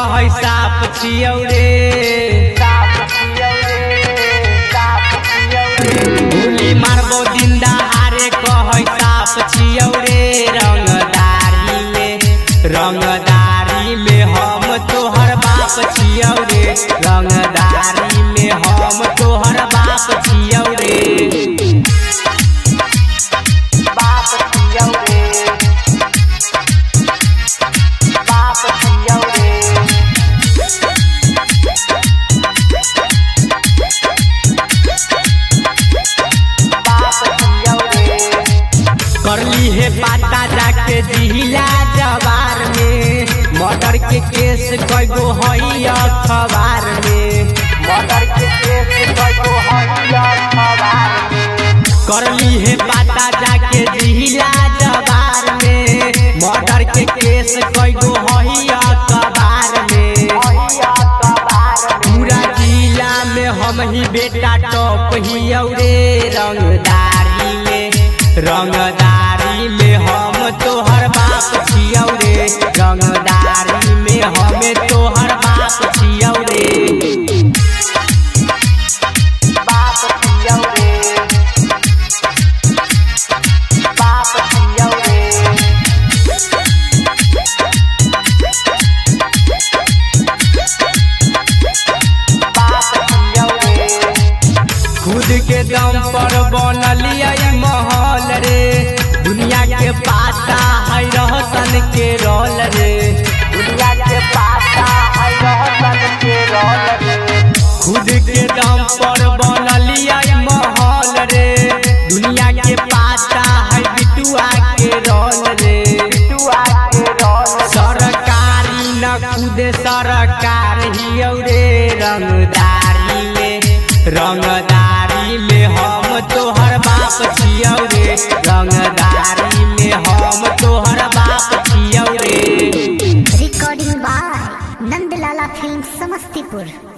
कहे साप छियौ रे गोली मारबो जिंदा हारे कहे साप छियौ रे रंगदारी में हम तोहर बाप छियौ रे रंगदारी में हम तोहर बाप छियौ रे बाप छियौ रे बाप छियौ रे बाप छियौ रे करली है पाता जाके जिला जवार में मर्डर के केस कईगो हई अखबार में मर्डर के केस कईगो हई अखबार में करली है पाता जाके जिला जवार में मर्डर के केस कईगो हई अखबार में पूरा जिला में हम ही बेटा टॉप हियौ रे रंगदारी में हम तोहर बाप छियौ रे रंगदारी में हमें तोहर बाप छियौ रे बाप छियौ रे बाप छियौ रे बाप छियौ रे खुद के दम पर बनलियै महल रे दुनिया के पाता है रहसन के रोल रे दुनिया के पाता है रहसन के रोल रे खुद के दम पर बनलियै महल रे दुनिया के पाता है बिटुआ के रोल रे बिटुआ के रोल सरकारी न खुद सरकार हियौ रे रंगदारी में हम तोहर बाप छियौ रे रंगदारी में हम तोहर बाप छियौ रे recording by Nandlala film Samastipur.